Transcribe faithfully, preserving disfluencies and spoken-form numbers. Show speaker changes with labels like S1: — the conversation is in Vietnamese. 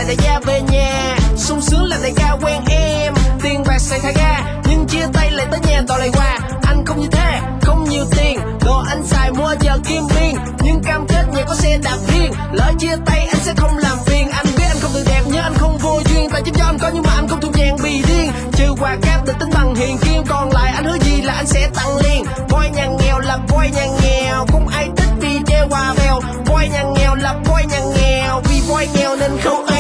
S1: lại đại gia về nhà, sung sướng là đại ca quen em. Tiền bạc xài thả ga, nhưng chia tay lại tới nhà đòi lại quà. Anh không như thế, không nhiều tiền, đồ anh xài mua giờ kim biên, nhưng cam kết nhà có xe đạp riêng. Lỡ chia tay anh sẽ không làm phiền. Anh biết anh không được đẹp nhưng anh không vô duyên, tại giúp cho anh có nhưng mà anh không thuộc dạng bì điên. Trừ quà cáp được tính bằng hiền kiên, còn lại anh hứa gì là anh sẽ tặng liền. Boy nhà nghèo là boy nhà nghèo, không ai thích vì chê quà bèo. Boy nhà nghèo là boy nhà nghèo, vì boy nghèo nên không